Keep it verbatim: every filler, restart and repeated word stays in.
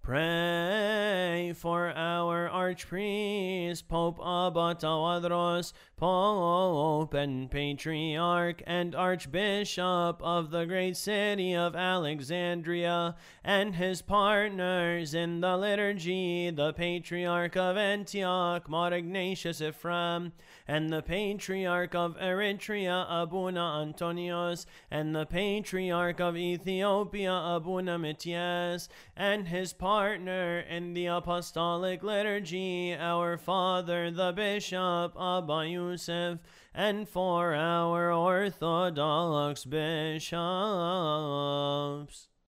Pray for our Archpriest, Pope Abba Tawadros, Pope and Patriarch and Archbishop of the great city of Alexandria, and his partners in the liturgy, the Patriarch of Antioch, Mar Ignatius Ephraim, and the Patriarch of Eritrea, Abuna Antonios, and the Patriarch of Ethiopia, Abuna Mitias, and his partner in the apostolic liturgy, our Father the Bishop, Abba Yusuf, and for our Orthodox bishops.